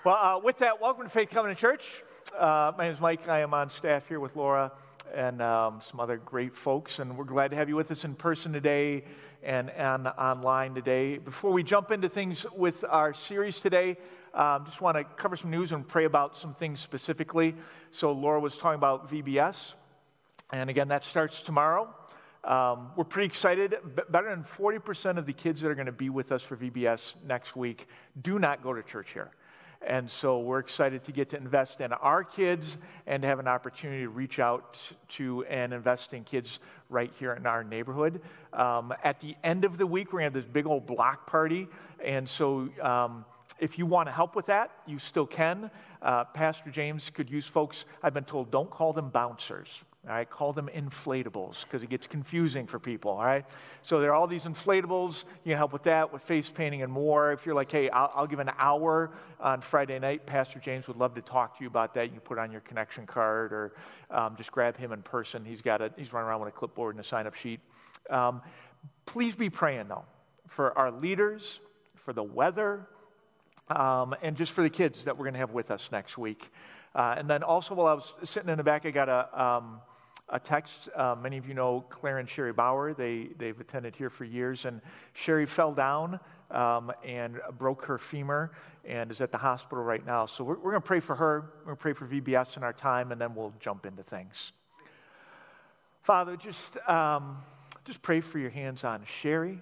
Well, with that, welcome to Faith Covenant Church. My name is Mike. I am on staff here with Laura and some other great folks, and we're glad to have you with us in person today and online today. Before we jump into things with our series today, just want to cover some news and pray about some things specifically. So Laura was talking about VBS, and again, that starts tomorrow. We're pretty excited. Better than 40% of the kids that are going to be with us for VBS next week do not go to church here. And so we're excited to get to invest in our kids and to have an opportunity to reach out to and invest in kids right here in our neighborhood. At the end of the week, we're going to have this big old block party. And so if you want to help with that, you still can. Pastor James could use folks, I've been told, don't call them bouncers. All right, call them inflatables because it gets confusing for people, all right? So there are all these inflatables. You can help with that, with face painting and more. If you're like, hey, I'll give an hour on Friday night, Pastor James would love to talk to you about that. You can put it on your connection card or just grab him in person. He's running around with a clipboard and a sign-up sheet. Please be praying, though, for our leaders, for the weather, and just for the kids that we're going to have with us next week. And then also while I was sitting in the back, I got a text. Many of you know Claire and Sherry Bauer. They've attended here for years. And Sherry fell down and broke her femur and is at the hospital right now. So we're going to pray for her. We're going to pray for VBS in our time, and then we'll jump into things. Father, just pray for your hands on Sherry,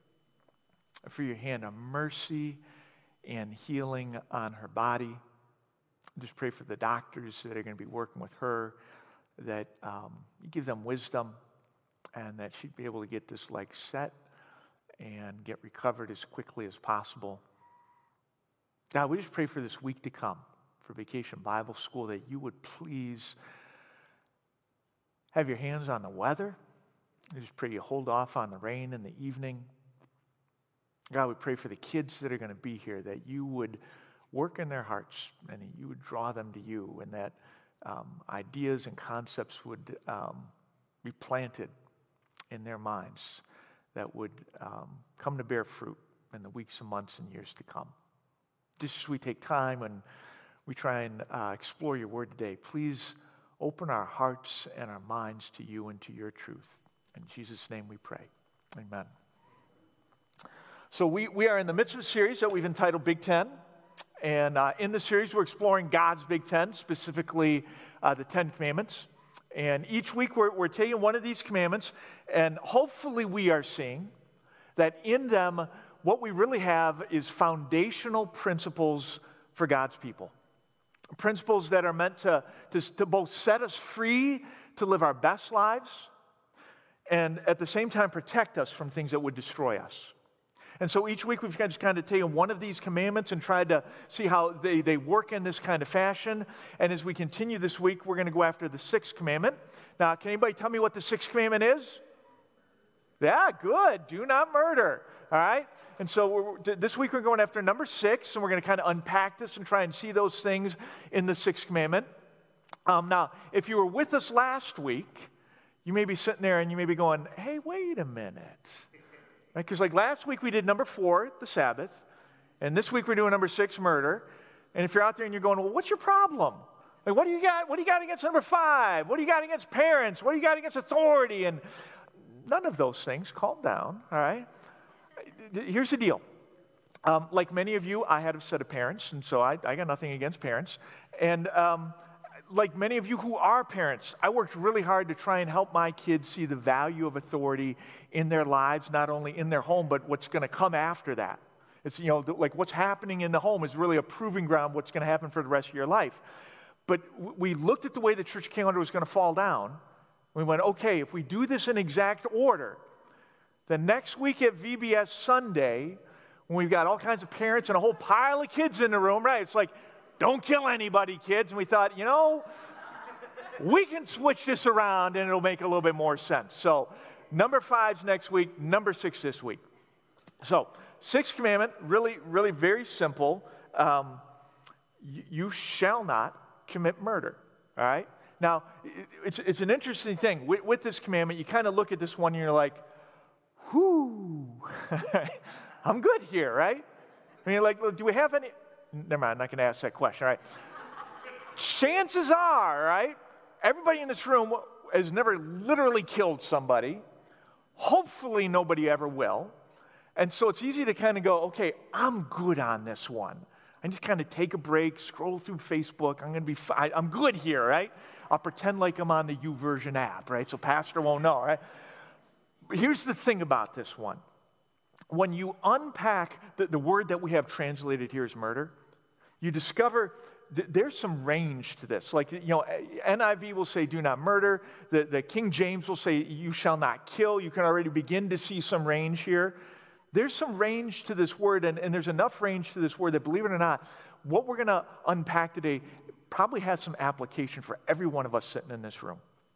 for your hand of mercy and healing on her body. Just pray for the doctors that are going to be working with her, that you give them wisdom and that she'd be able to get this leg set and get recovered as quickly as possible. God, we just pray for this week to come, for Vacation Bible School, that you would please have your hands on the weather. We just pray you hold off on the rain in the evening. God, we pray for the kids that are going to be here, that you would work in their hearts and you would draw them to you, and that ideas and concepts would be planted in their minds that would come to bear fruit in the weeks and months and years to come. Just as we take time and we try and explore your word today, please open our hearts and our minds to you and to your truth. In Jesus' name we pray. Amen. So we are in the midst of a series that we've entitled Big Ten. And in the series, we're exploring God's Big Ten, specifically the Ten Commandments. And each week, we're taking one of these commandments, and hopefully we are seeing that in them, what we really have is foundational principles for God's people. Principles that are meant to both set us free to live our best lives and at the same time protect us from things that would destroy us. And so each week we've just kind of taken one of these commandments and tried to see how they work in this kind of fashion. And as we continue this week, we're going to go after the sixth commandment. Now, can anybody tell me what the sixth commandment is? Yeah, good. Do not murder. All right? And so this week we're going after number 6, and we're going to kind of unpack this and try and see those things in the sixth commandment. Now, if you were with us last week, you may be sitting there and you may be going, hey, wait a minute. Because like last week we did number 4, the Sabbath, and this week we're doing number 6, murder. And if you're out there and you're going, well, what's your problem? Like, what do you got? What do you got against number 5? What do you got against parents? What do you got against authority? And none of those things. Calm down, all right? Here's the deal. Like many of you, I had a set of parents, and so I got nothing against parents. And like many of you who are parents, I worked really hard to try and help my kids see the value of authority in their lives, not only in their home, but what's going to come after that. It's, like what's happening in the home is really a proving ground what's going to happen for the rest of your life. But we looked at the way the church calendar was going to fall down. We went, okay, if we do this in exact order, then next week at VBS Sunday, when we've got all kinds of parents and a whole pile of kids in the room, right? It's like, don't kill anybody, kids. And we thought, we can switch this around and it'll make a little bit more sense. So number 5's next week, number 6 this week. So sixth commandment, really, really very simple. You shall not commit murder, all right? Now, it's an interesting thing. With this commandment, you kind of look at this one and you're like, whoo, I'm good here, right? I mean, like, do we have any? never mind, I'm not going to ask that question, all right? Chances are, right, everybody in this room has never literally killed somebody. Hopefully nobody ever will. And so it's easy to kind of go, okay, I'm good on this one. And just kind of take a break, scroll through Facebook. I'm good here, right? I'll pretend like I'm on the YouVersion app, right? So pastor won't know, right? But here's the thing about this one. When you unpack the word that we have translated here as murder, you discover there's some range to this. Like, NIV will say, do not murder. The King James will say, you shall not kill. You can already begin to see some range here. There's some range to this word, and there's enough range to this word that, believe it or not, what we're going to unpack today probably has some application for every one of us sitting in this room.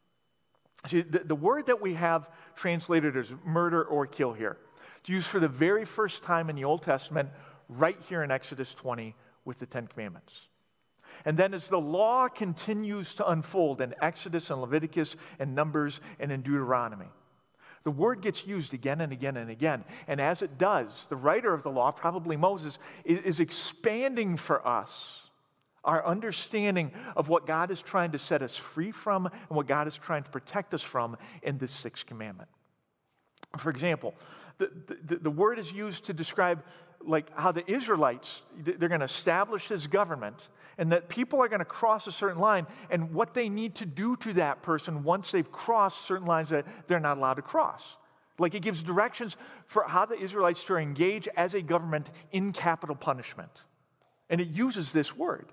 See, the word that we have translated as murder or kill here, it's used for the very first time in the Old Testament, right here in Exodus 20 with the Ten Commandments. And then as the law continues to unfold in Exodus and Leviticus and Numbers and in Deuteronomy, the word gets used again and again and again. And as it does, the writer of the law, probably Moses, is expanding for us our understanding of what God is trying to set us free from and what God is trying to protect us from in this sixth commandment. For example, the word is used to describe like how the Israelites, they're going to establish this government, and that people are going to cross a certain line, and what they need to do to that person once they've crossed certain lines that they're not allowed to cross. Like it gives directions for how the Israelites are engaged as a government in capital punishment. And it uses this word.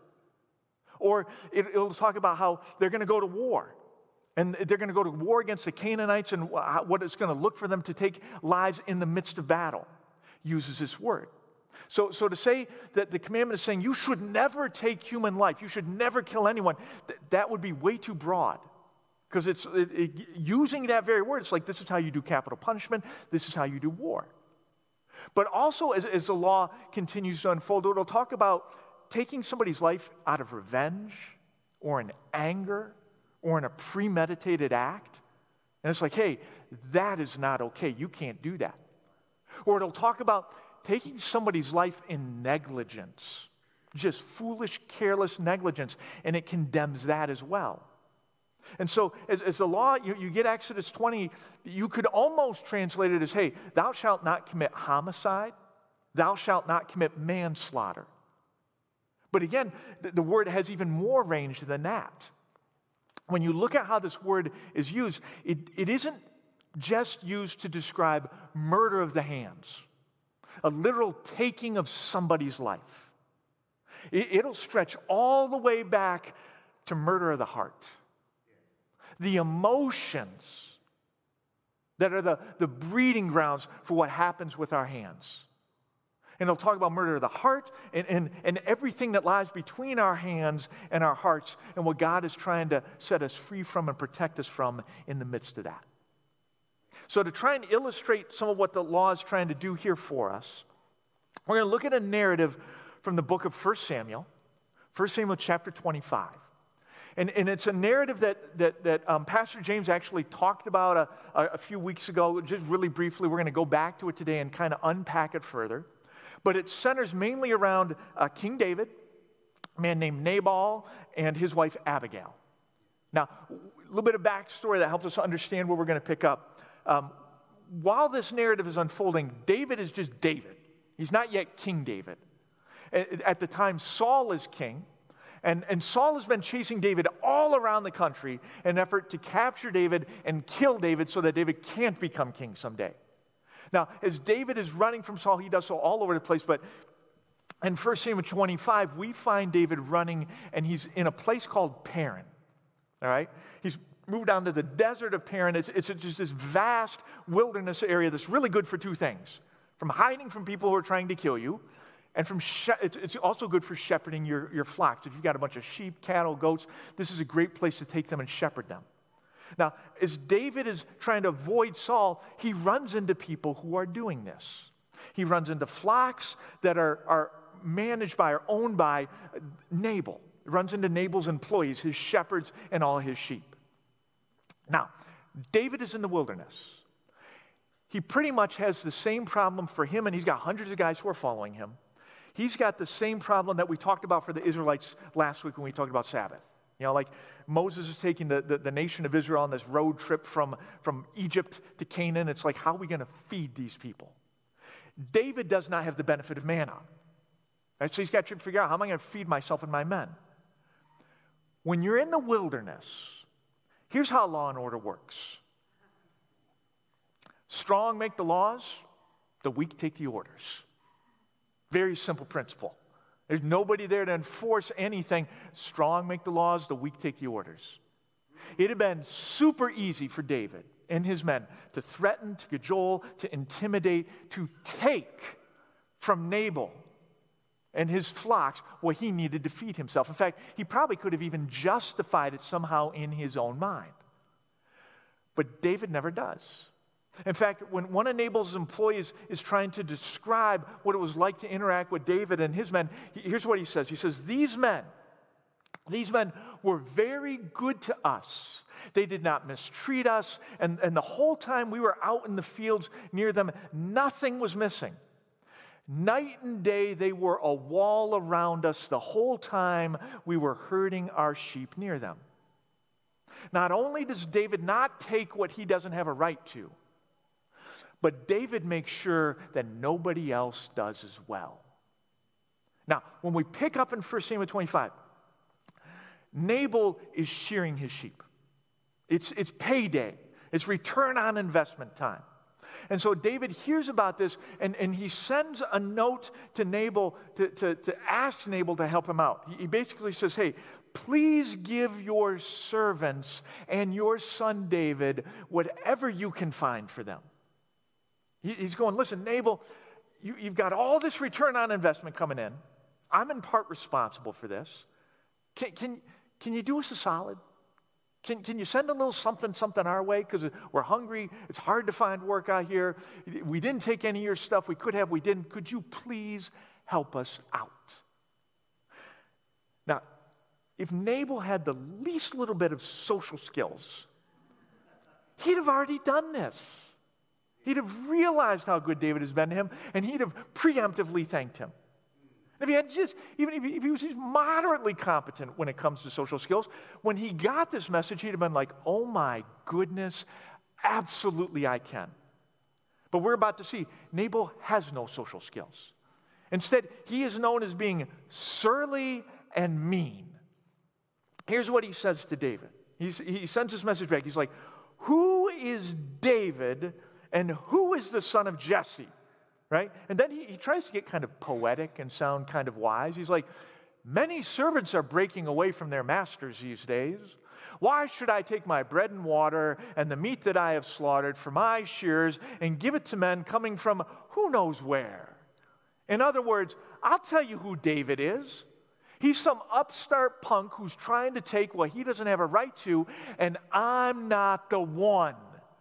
Or it'll talk about how they're going to go to war. And they're going to go to war against the Canaanites and what it's going to look for them to take lives in the midst of battle. Uses this word. So to say that the commandment is saying you should never take human life, you should never kill anyone, that would be way too broad. Because it's using that very word, it's like this is how you do capital punishment, this is how you do war. But also as the law continues to unfold, it'll talk about taking somebody's life out of revenge or in anger or in a premeditated act. And it's like, hey, that is not okay. You can't do that. Or it'll talk about taking somebody's life in negligence, just foolish, careless negligence, and it condemns that as well. And so as the law, you get Exodus 20, you could almost translate it as, hey, thou shalt not commit homicide, thou shalt not commit manslaughter. But again, the word has even more range than that. When you look at how this word is used, it isn't just used to describe murder of the hands, a literal taking of somebody's life. It'll stretch all the way back to murder of the heart. The emotions that are the breeding grounds for what happens with our hands. And it'll talk about murder of the heart and everything that lies between our hands and our hearts and what God is trying to set us free from and protect us from in the midst of that. So to try and illustrate some of what the law is trying to do here for us, we're going to look at a narrative from the book of 1 Samuel chapter 25. And it's a narrative that Pastor James actually talked about a few weeks ago, just really briefly. We're going to go back to it today and kind of unpack it further. But it centers mainly around King David, a man named Nabal, and his wife Abigail. Now, a little bit of backstory that helps us understand where we're going to pick up. While this narrative is unfolding, David is just David. He's not yet King David. At the time, Saul is king, and Saul has been chasing David all around the country in an effort to capture David and kill David so that David can't become king someday. Now, as David is running from Saul, he does so all over the place, but in 1 Samuel 25, we find David running, and he's in a place called Paran, all right? He's moved down to the desert of Paran. It's just this vast wilderness area that's really good for two things, from hiding from people who are trying to kill you, and it's also good for shepherding your flocks. If you've got a bunch of sheep, cattle, goats, this is a great place to take them and shepherd them. Now, as David is trying to avoid Saul, he runs into people who are doing this. He runs into flocks that are managed by or owned by Nabal. He runs into Nabal's employees, his shepherds, and all his sheep. Now, David is in the wilderness. He pretty much has the same problem for him, and he's got hundreds of guys who are following him. He's got the same problem that we talked about for the Israelites last week when we talked about Sabbath. You know, like Moses is taking the nation of Israel on this road trip from Egypt to Canaan. It's like, how are we going to feed these people? David does not have the benefit of manna. Right? So he's got to figure out, how am I going to feed myself and my men? When you're in the wilderness, here's how law and order works. Strong make the laws, the weak take the orders. Very simple principle. There's nobody there to enforce anything. Strong make the laws, the weak take the orders. It had been super easy for David and his men to threaten, to cajole, to intimidate, to take from Nabal and his flocks what he needed to feed himself. In fact, he probably could have even justified it somehow in his own mind. But David never does. In fact, when one of Nabal's employees is trying to describe what it was like to interact with David and his men, here's what he says. He says, these men were very good to us. They did not mistreat us, and the whole time we were out in the fields near them, nothing was missing. Night and day, they were a wall around us the whole time we were herding our sheep near them. Not only does David not take what he doesn't have a right to, but David makes sure that nobody else does as well. Now, when we pick up in 1 Samuel 25, Nabal is shearing his sheep. It's payday. It's return on investment time. And so David hears about this, and he sends a note to Nabal to ask Nabal to help him out. He basically says, hey, please give your servants and your son David whatever you can find for them. He's going, listen, Nabal, you've got all this return on investment coming in. I'm in part responsible for this. Can you do us a solid? Can you send a little something our way? Because we're hungry. It's hard to find work out here. We didn't take any of your stuff. We could have, we didn't. Could you please help us out? Now, if Nabal had the least little bit of social skills, he'd have already done this. He'd have realized how good David has been to him, and he'd have preemptively thanked him. If he had even if he was just moderately competent when it comes to social skills, when he got this message, he'd have been like, oh my goodness, absolutely I can. But we're about to see, Nabal has no social skills. Instead, he is known as being surly and mean. Here's what he says to David. He sends this message back. He's like, who is David and who is the son of Jesse? Right? And then he tries to get kind of poetic and sound kind of wise. He's like, many servants are breaking away from their masters these days. Why should I take my bread and water and the meat that I have slaughtered for my shears and give it to men coming from who knows where? In other words, I'll tell you who David is. He's some upstart punk who's trying to take what he doesn't have a right to, and I'm not the one.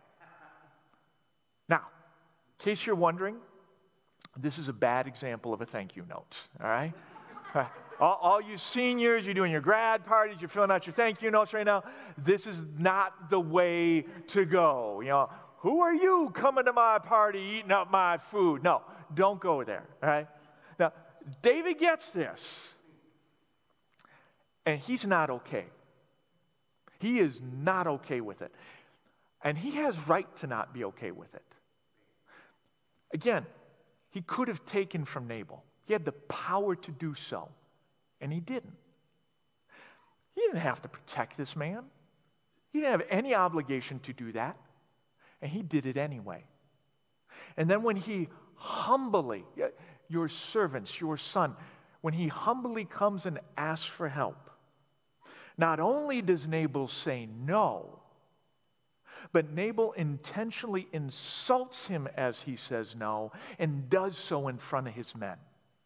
Now, in case you're wondering, this is a bad example of a thank you note, all right? All you seniors, you're doing your grad parties, you're filling out your thank you notes right now. This is not the way to go. You know, who are you coming to my party eating up my food? No, don't go there, all right? Now, David gets this, and he's not okay. He is not okay with it. And he has right to not be okay with it. Again, he could have taken from Nabal. He had the power to do so, and he didn't. He didn't have to protect this man. He didn't have any obligation to do that, and he did it anyway. And then when he humbly, your servants, your son, when he humbly comes and asks for help, not only does Nabal say no, but Nabal intentionally insults him as he says no and does so in front of his men.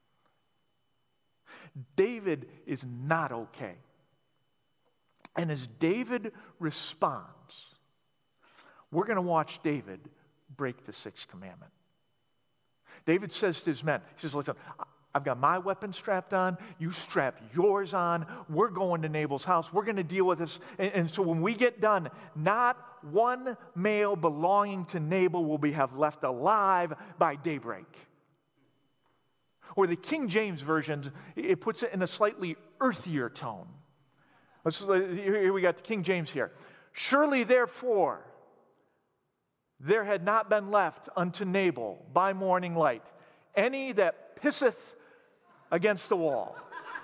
David is not okay. And as David responds, we're going to watch David break the sixth commandment. David says to his men, he says, listen, I've got my weapon strapped on. You strap yours on. We're going to Nabal's house. We're going to deal with this. And so when we get done, not one male belonging to Nabal will be left alive by daybreak. Or the King James Version, it puts it in a slightly earthier tone. Here we got the King James here. Surely, therefore, there had not been left unto Nabal by morning light any that pisseth against the wall.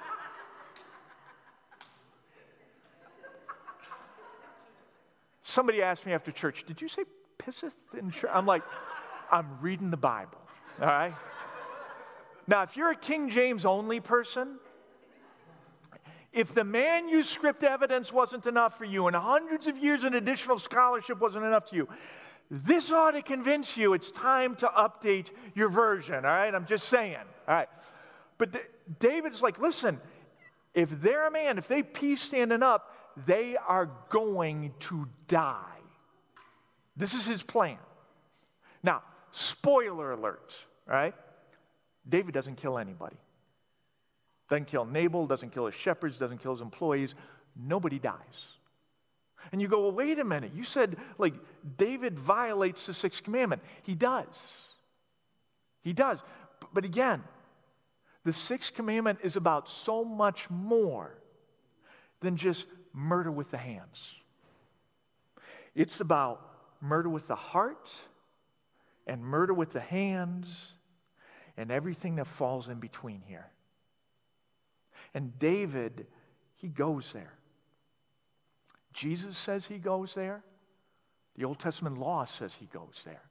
Somebody asked me after church, did you say pisseth in church? I'm like, I'm reading the Bible, all right? Now, if you're a King James only person, if the manuscript evidence wasn't enough for you and hundreds of years in additional scholarship wasn't enough to you, this ought to convince you it's time to update your version, all right? I'm just saying, all right? But David's like, listen, if they're a man, if they peace standing up, they are going to die. This is his plan. Now, spoiler alert, all right? David doesn't kill anybody. Doesn't kill Nabal, doesn't kill his shepherds, doesn't kill his employees. Nobody dies. And you go, well, wait a minute. You said, like, David violates the sixth commandment. He does. He does. But again, the sixth commandment is about so much more than just murder with the hands. It's about murder with the heart and murder with the hands and everything that falls in between here. And David, he goes there. Jesus says he goes there. The Old Testament law says he goes there.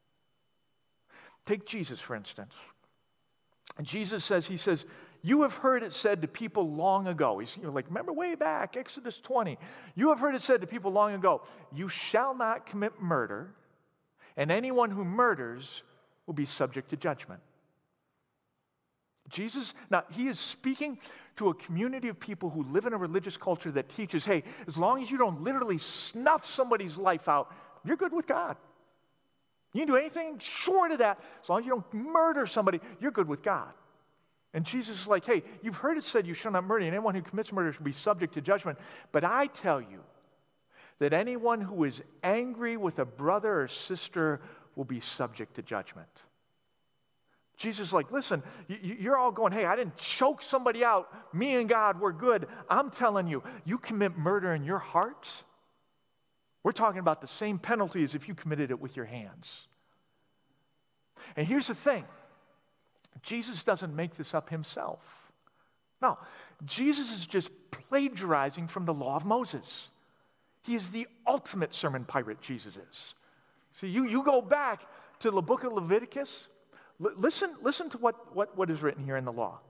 Take Jesus, for instance. And Jesus says, he says, you have heard it said to people long ago. He's like, remember way back, Exodus 20. You have heard it said to people long ago, you shall not commit murder, and anyone who murders will be subject to judgment. Jesus, now he is speaking to a community of people who live in a religious culture that teaches, hey, as long as you don't literally snuff somebody's life out, you're good with God. You can do anything short of that. As long as you don't murder somebody, you're good with God. And Jesus is like, hey, you've heard it said you shall not murder, and anyone who commits murder shall be subject to judgment. But I tell you that anyone who is angry with a brother or sister will be subject to judgment. Jesus is like, listen, you're all going, hey, I didn't choke somebody out. Me and God, we're good. I'm telling you, you commit murder in your heart, we're talking about the same penalty as if you committed it with your hands. And here's the thing. Jesus doesn't make this up himself. No, Jesus is just plagiarizing from the law of Moses. He is the ultimate sermon pirate, Jesus is. See, you go back to the book of Leviticus. Listen to what is written here in the law.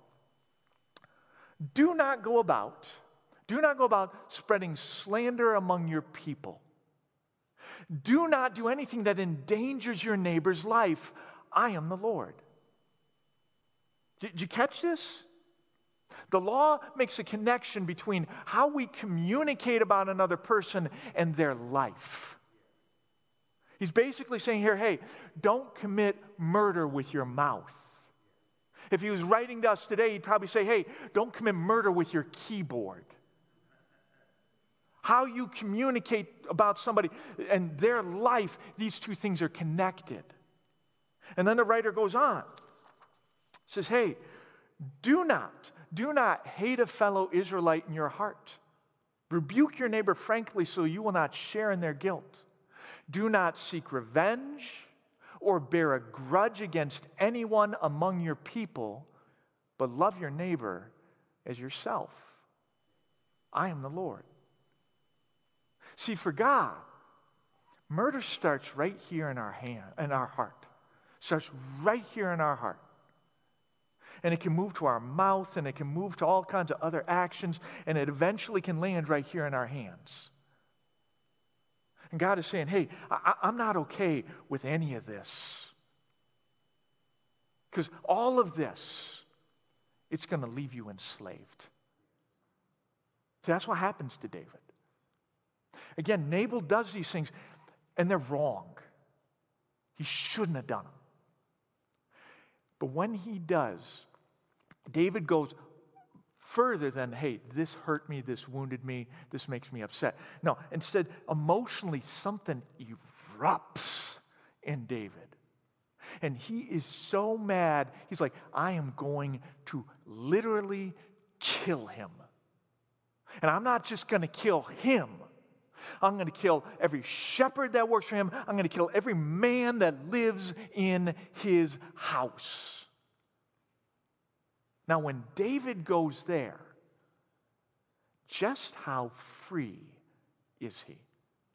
Do not go about spreading slander among your people. Do not do anything that endangers your neighbor's life. I am the Lord. Did you catch this? The law makes a connection between how we communicate about another person and their life. He's basically saying here, hey, don't commit murder with your mouth. If he was writing to us today, he'd probably say, hey, don't commit murder with your keyboard. How you communicate about somebody and their life, these two things are connected. And then the writer goes on. Says, hey, do not hate a fellow Israelite in your heart. Rebuke your neighbor frankly so you will not share in their guilt. Do not seek revenge or bear a grudge against anyone among your people, but love your neighbor as yourself. I am the Lord. See, for God, murder starts right here in our heart. Starts right here in our heart. And it can move to our mouth, and it can move to all kinds of other actions, and it eventually can land right here in our hands. And God is saying, hey, I'm not okay with any of this. Because all of this, it's going to leave you enslaved. See, that's what happens to David. Again, Nabal does these things, and they're wrong. He shouldn't have done them. But when he does, David goes further than, hey, this hurt me, this wounded me, this makes me upset. No, instead, emotionally, something erupts in David. And he is so mad, he's like, I am going to literally kill him. And I'm not just going to kill him. I'm going to kill every shepherd that works for him. I'm going to kill every man that lives in his house. Now, when David goes there, just how free is he?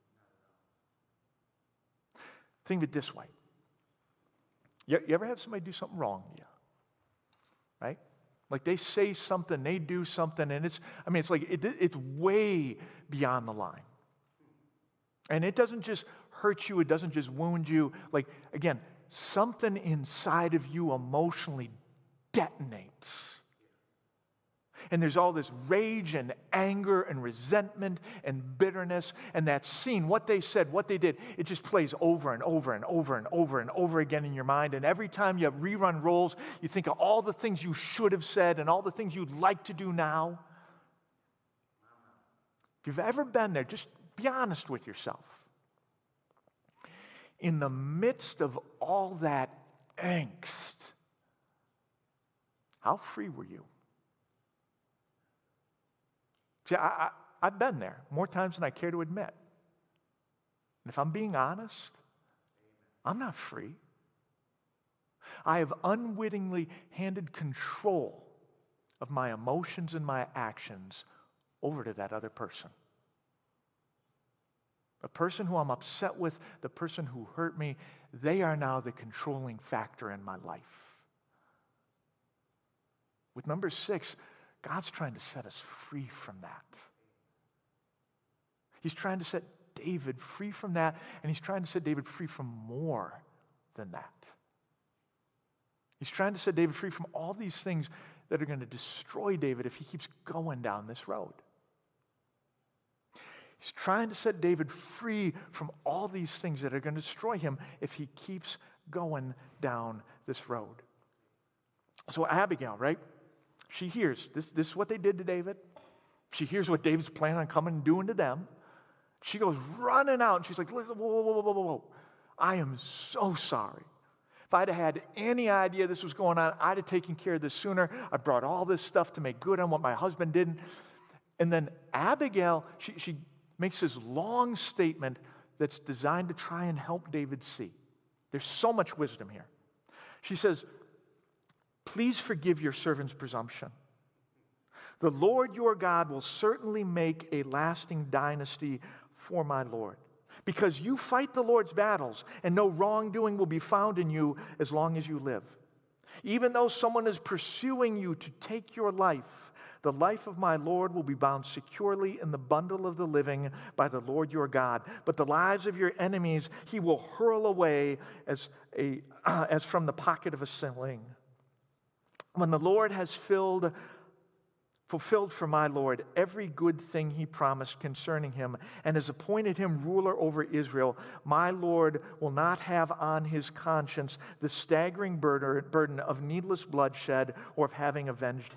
Think of it this way. You ever have somebody do something wrong to you? Right? Like they say something, they do something, and it's like it's way beyond the line. And it doesn't just hurt you, it doesn't just wound you. Like, again, something inside of you emotionally detonates. And there's all this rage and anger and resentment and bitterness. And that scene, what they said, what they did, it just plays over and over and over and over and over again in your mind. And every time you rerun roles, you think of all the things you should have said and all the things you'd like to do now. If you've ever been there, just be honest with yourself. In the midst of all that angst, how free were you? See, I've been there more times than I care to admit. And if I'm being honest, I'm not free. I have unwittingly handed control of my emotions and my actions over to that other person. The person who I'm upset with, the person who hurt me, they are now the controlling factor in my life. With number 6, God's trying to set us free from that. He's trying to set David free from that, and he's trying to set David free from more than that. He's trying to set David free from all these things that are going to destroy David if he keeps going down this road. He's trying to set David free from all these things that are going to destroy him if he keeps going down this road. So Abigail, right? She hears, this is what they did to David. She hears what David's planning on coming and doing to them. She goes running out, and she's like, listen, whoa. I am so sorry. If I'd have had any idea this was going on, I'd have taken care of this sooner. I brought all this stuff to make good on what my husband didn't. And then Abigail, she makes this long statement that's designed to try and help David see. There's so much wisdom here. She says, please forgive your servant's presumption. The Lord your God will certainly make a lasting dynasty for my Lord, because you fight the Lord's battles, and no wrongdoing will be found in you as long as you live. Even though someone is pursuing you to take your life, the life of my Lord will be bound securely in the bundle of the living by the Lord your God. But the lives of your enemies he will hurl away as from the pocket of a sling. When the Lord has fulfilled for my Lord every good thing he promised concerning him and has appointed him ruler over Israel, my Lord will not have on his conscience the staggering burden of needless bloodshed or of having avenged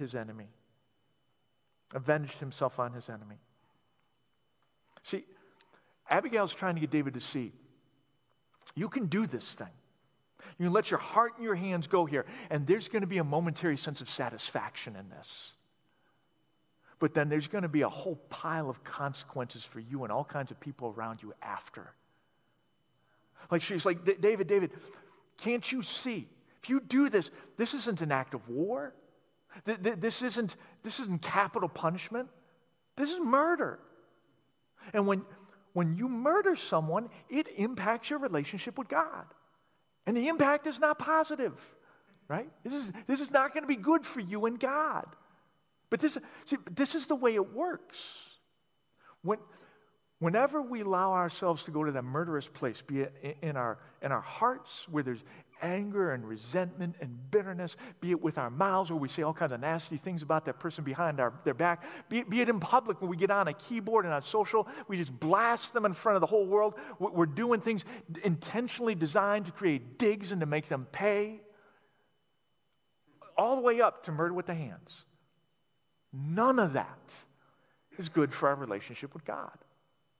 himself on his enemy. See, Abigail's trying to get David to see, you can do this thing. You can let your heart and your hands go here, and there's going to be a momentary sense of satisfaction in this. But then there's going to be a whole pile of consequences for you and all kinds of people around you after. Like she's like, David, can't you see? If you do this, this isn't an act of war. This isn't capital punishment. This is murder. And when you murder someone, it impacts your relationship with God. And the impact is not positive, right? This is not going to be good for you and God. But this is the way it works. Whenever we allow ourselves to go to that murderous place, be it in our hearts where there's anger and resentment and bitterness, be it with our mouths where we say all kinds of nasty things about that person behind their back, be it in public when we get on a keyboard and on social, we just blast them in front of the whole world. We're doing things intentionally designed to create digs and to make them pay, all the way up to murder with the hands. None of that is good for our relationship with God.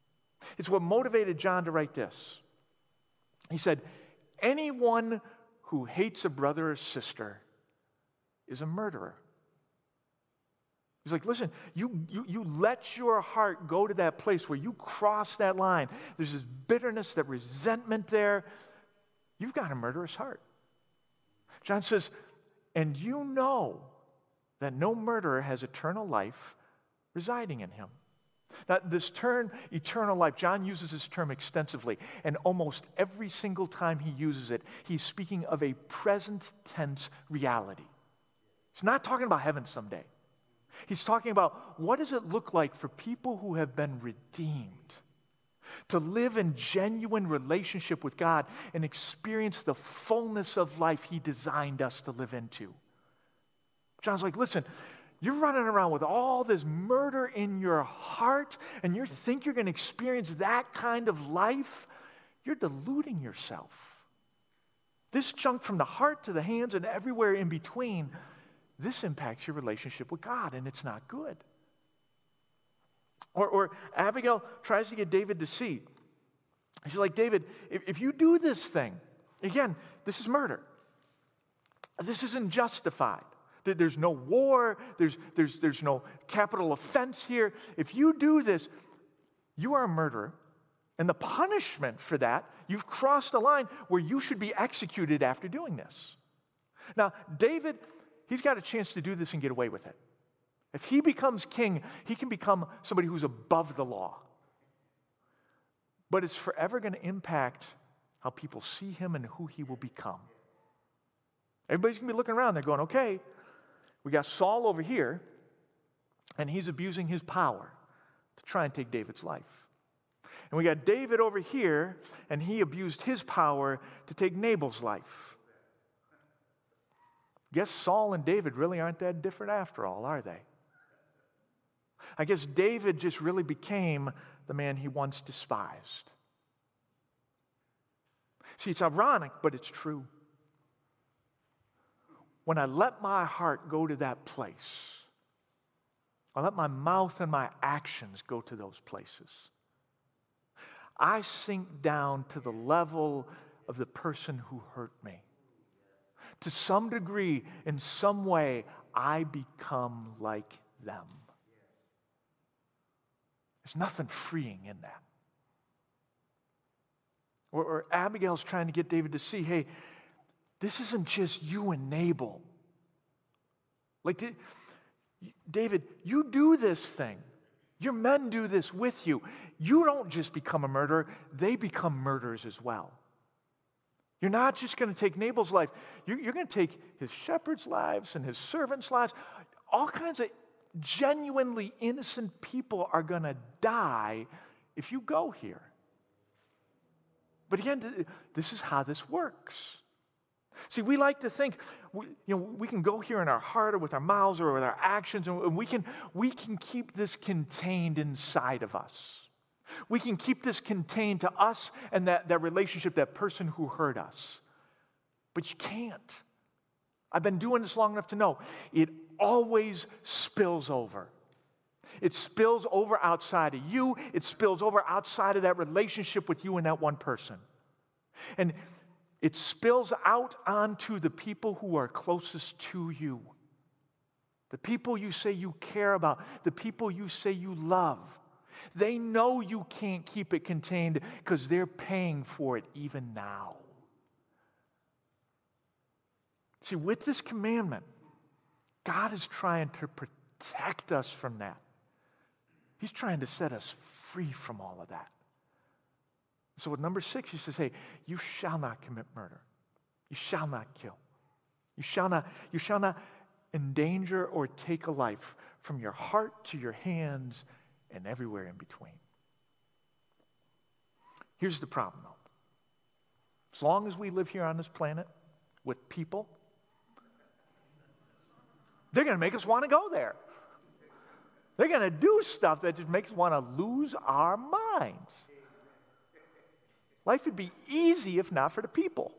It's what motivated John to write this. He said, anyone who hates a brother or sister is a murderer. He's like, listen, you let your heart go to that place where you cross that line. There's this bitterness, that resentment there. You've got a murderous heart. John says, and you know that no murderer has eternal life residing in him. Now, this term, eternal life, John uses this term extensively, and almost every single time he uses it, he's speaking of a present tense reality. He's not talking about heaven someday. He's talking about what does it look like for people who have been redeemed to live in genuine relationship with God and experience the fullness of life he designed us to live into. John's like, listen, you're running around with all this murder in your heart and you think you're going to experience that kind of life? You're deluding yourself. This junk from the heart to the hands and everywhere in between, this impacts your relationship with God, and it's not good. Or Abigail tries to get David to see. She's like, David, if you do this thing, again, this is murder. This isn't justified. There's no war. There's no capital offense here. If you do this, you are a murderer. And the punishment for that, you've crossed a line where you should be executed after doing this. Now, David, he's got a chance to do this and get away with it. If he becomes king, he can become somebody who's above the law. But it's forever going to impact how people see him and who he will become. Everybody's going to be looking around. They're going, okay, we got Saul over here, and he's abusing his power to try and take David's life. And we got David over here, and he abused his power to take Nabal's life. Guess Saul and David really aren't that different after all, are they? I guess David just really became the man he once despised. See, it's ironic, but it's true. When I let my heart go to that place, I let my mouth and my actions go to those places, I sink down to the level of the person who hurt me. To some degree, in some way, I become like them. There's nothing freeing in that. Or Abigail's trying to get David to see, hey, this isn't just you and Nabal. Like, David, you do this thing. Your men do this with you. You don't just become a murderer, they become murderers as well. You're not just going to take Nabal's life. You're going to take his shepherds' lives and his servants' lives. All kinds of genuinely innocent people are going to die if you go here. But again, this is how this works. See, we like to think, we can go here in our heart or with our mouths or with our actions, and we can keep this contained inside of us. We can keep this contained to us and that relationship, that person who hurt us. But you can't. I've been doing this long enough to know it always spills over. It spills over outside of you. It spills over outside of that relationship with you and that one person. And it spills out onto the people who are closest to you. The people you say you care about. The people you say you love. They know you can't keep it contained because they're paying for it even now. See, with this commandment, God is trying to protect us from that. He's trying to set us free from all of that. So with number 6, he says, hey, you shall not commit murder. You shall not kill. You shall not endanger or take a life from your heart to your hands and everywhere in between. Here's the problem, though. As long as we live here on this planet with people, they're going to make us want to go there. They're going to do stuff that just makes us want to lose our minds. Life would be easy if not for the people.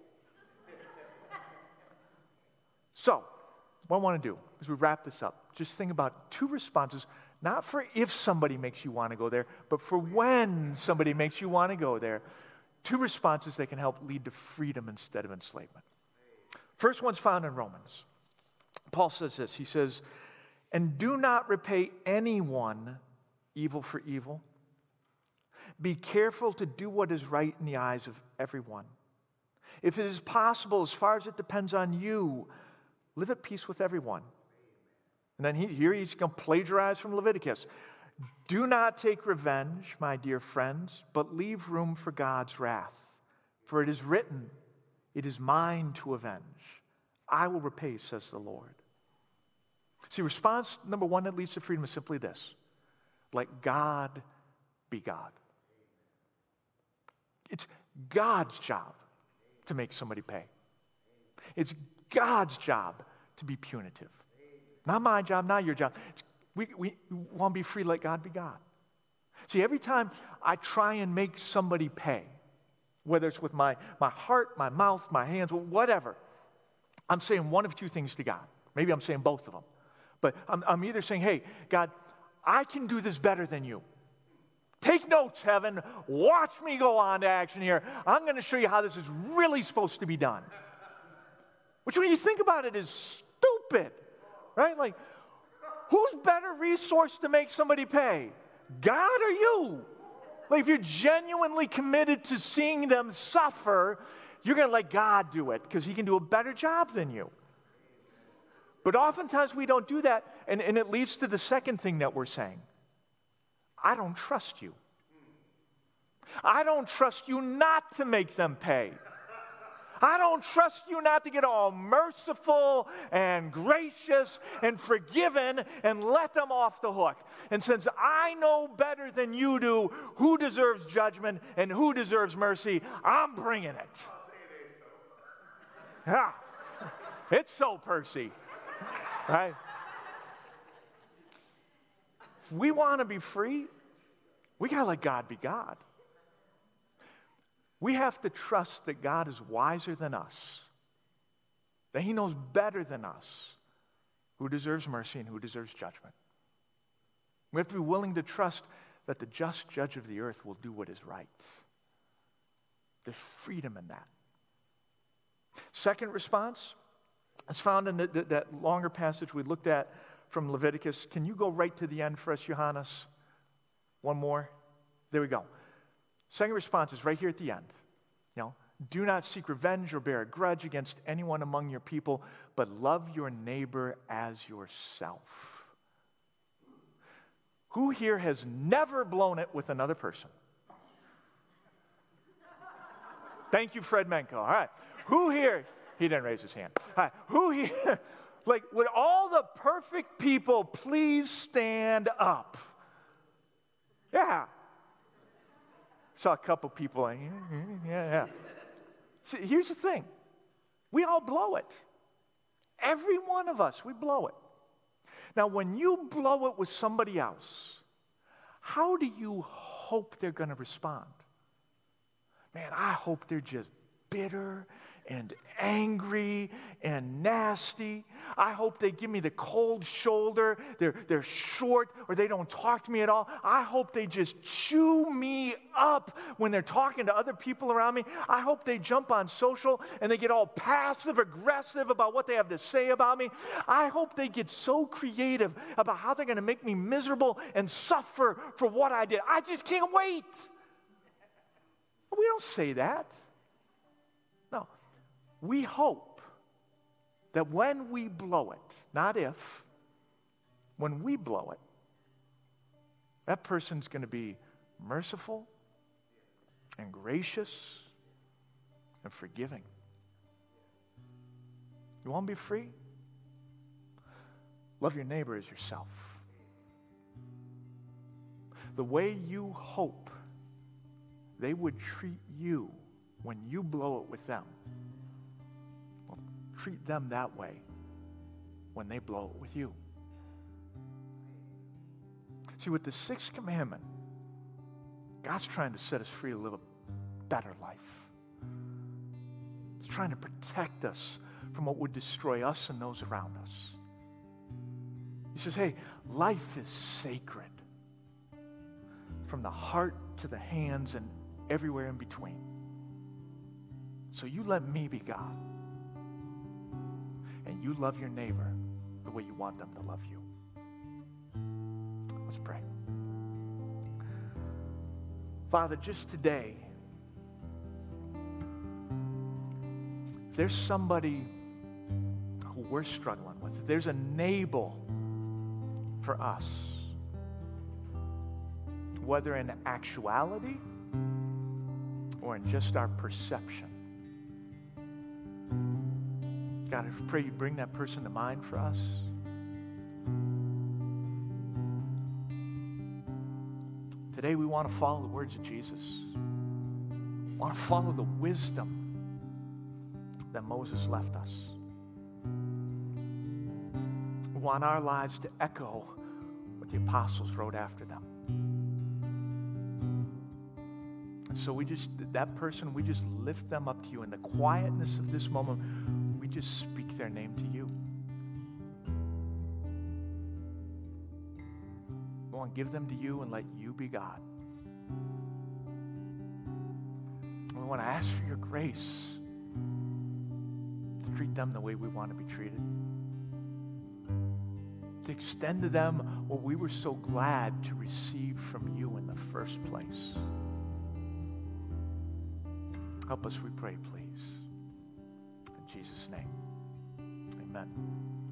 So, what I want to do as we wrap this up, just think about 2 responses, not for if somebody makes you want to go there, but for when somebody makes you want to go there. 2 responses that can help lead to freedom instead of enslavement. First one's found in Romans. Paul says this. He says, and do not repay anyone evil for evil. Be careful to do what is right in the eyes of everyone. If it is possible, as far as it depends on you, live at peace with everyone. And then here he's going to plagiarize from Leviticus. Do not take revenge, my dear friends, but leave room for God's wrath. For it is written, it is mine to avenge. I will repay, says the Lord. See, response number one that leads to freedom is simply this. Let God be God. It's God's job to make somebody pay. It's God's job to be punitive. Not my job, not your job. We want to be free, let God be God. See, every time I try and make somebody pay, whether it's with my heart, my mouth, my hands, whatever, I'm saying one of two things to God. Maybe I'm saying both of them. But I'm either saying, hey, God, I can do this better than you. Take notes, heaven. Watch me go on to action here. I'm going to show you how this is really supposed to be done. Which, when you think about it, is stupid, right? Like, who's better resource to make somebody pay? God or you? Like, if you're genuinely committed to seeing them suffer, you're going to let God do it because he can do a better job than you. But oftentimes we don't do that, and it leads to the second thing that we're saying. I don't trust you. I don't trust you not to make them pay. I don't trust you not to get all merciful and gracious and forgiven and let them off the hook. And since I know better than you do who deserves judgment and who deserves mercy, I'm bringing it. Yeah, it's so Percy, right? If we want to be free, we got to let God be God. We have to trust that God is wiser than us, that he knows better than us who deserves mercy and who deserves judgment. We have to be willing to trust that the just judge of the earth will do what is right. There's freedom in that. Second response is found in that longer passage we looked at from Leviticus. Can you go right to the end for us, Johannes? One more. There we go. Second response is right here at the end. Do not seek revenge or bear a grudge against anyone among your people, but love your neighbor as yourself. Who here has never blown it with another person? Thank you, Fred Menko. All right. Who here? He didn't raise his hand. All right. Who here? Like, would all the perfect people please stand up? Yeah. Saw a couple people like, yeah. See, here's the thing. We all blow it. Every one of us, we blow it. Now, when you blow it with somebody else, how do you hope they're going to respond? Man, I hope they're just bitter and angry and nasty. I hope they give me the cold shoulder. They're short or they don't talk to me at all. I hope they just chew me up when they're talking to other people around me. I hope they jump on social and they get all passive aggressive about what they have to say about me. I hope they get so creative about how they're going to make me miserable and suffer for what I did. I just can't wait. We don't say that. No. We hope that when we blow it, not if, when we blow it, that person's going to be merciful and gracious and forgiving. You want to be free? Love your neighbor as yourself. The way you hope they would treat you when you blow it with them, well, treat them that way when they blow it with you. See, with the sixth commandment, God's trying to set us free to live a better life. He's trying to protect us from what would destroy us and those around us. He says, hey, life is sacred. From the heart to the hands and everywhere in between. So you let me be God. and you love your neighbor the way you want them to love you. Let's pray. Father, just today, if there's somebody who we're struggling with, if there's a Nabal for us, whether in actuality or in just our perception, God, I pray you bring that person to mind for us. Today we want to follow the words of Jesus. We want to follow the wisdom that Moses left us. We want our lives to echo what the apostles wrote after them. And so we just lift them up to you. In the quietness of this moment, we just speak their name to you. We want to give them to you and let you be God. And we want to ask for your grace to treat them the way we want to be treated. To extend to them what we were so glad to receive from you in the first place. Help us, we pray, please. In Jesus' name, amen.